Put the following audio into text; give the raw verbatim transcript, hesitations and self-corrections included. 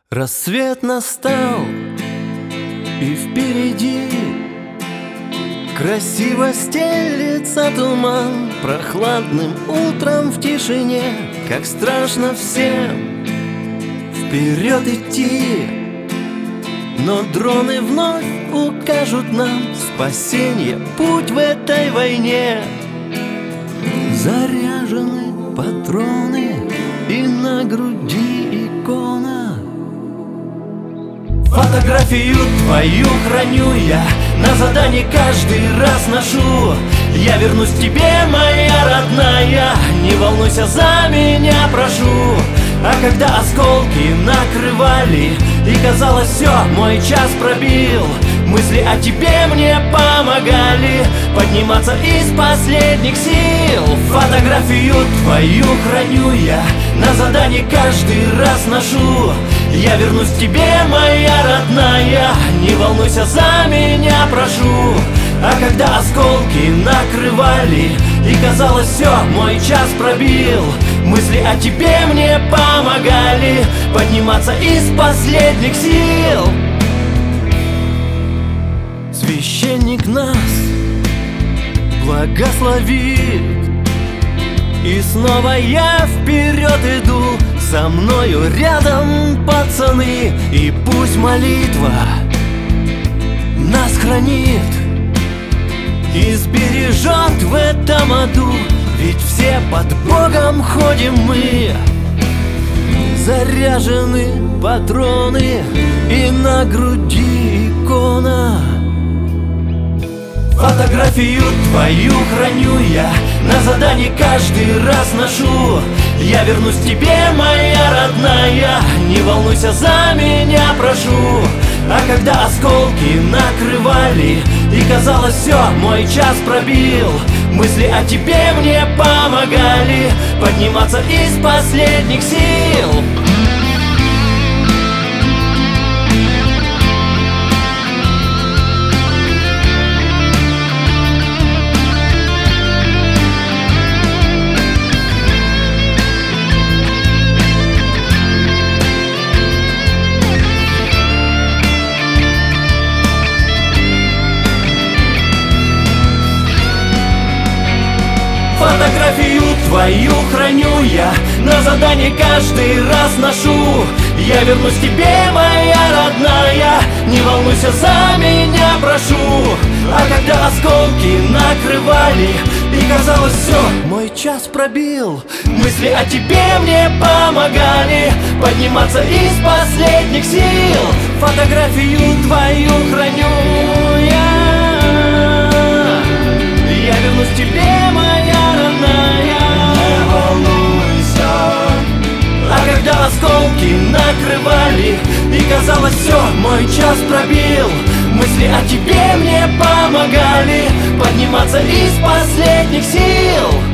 Рассвет настал, и впереди красиво стелется туман. Прохладным утром в тишине, как страшно всем вперед идти. Но дроны вновь укажут нам спасение, путь в этой войне. Заряжены патроны, и на груди икона. Фотографию твою храню я, на задание каждый раз ношу. Я вернусь к тебе, моя родная, не волнуйся за меня, прошу. А когда осколки накрывали, и казалось все, мой час пробил, мысли о тебе мне помогали подниматься из последних сил. Фотографию твою храню я, на задание каждый раз ношу. Я вернусь к тебе, моя родная, не волнуйся за меня, прошу. А когда осколки накрывали, и казалось все, мой час пробил, мысли о тебе мне помогали подниматься из последних сил. Священник нас благословит, и снова я вперед иду, со мною рядом пацаны. И пусть молитва нас хранит и сбережет в этом аду, ведь все под Богом ходим мы. Заряжены патроны, и на груди икона. Фотографию твою храню я, на задание каждый раз ношу. Я вернусь к тебе, моя родная, не волнуйся за меня, прошу. А когда осколки накрывали, и казалось все, мой час пробил, мысли о тебе мне помогали подниматься из последних сил. Фотографию твою храню я, на задание каждый раз ношу. Я вернусь к тебе, моя родная, не волнуйся за меня, прошу. А когда осколки накрывали, и казалось все, мой час пробил, мысли о тебе мне помогали подниматься из последних сил. Фотографию твою храню я, я вернусь к тебе, моя родная, не волнуйся. А когда осколки накрывали, и казалось все, мой час пробил, мысли о тебе мне помогали подниматься из последних сил.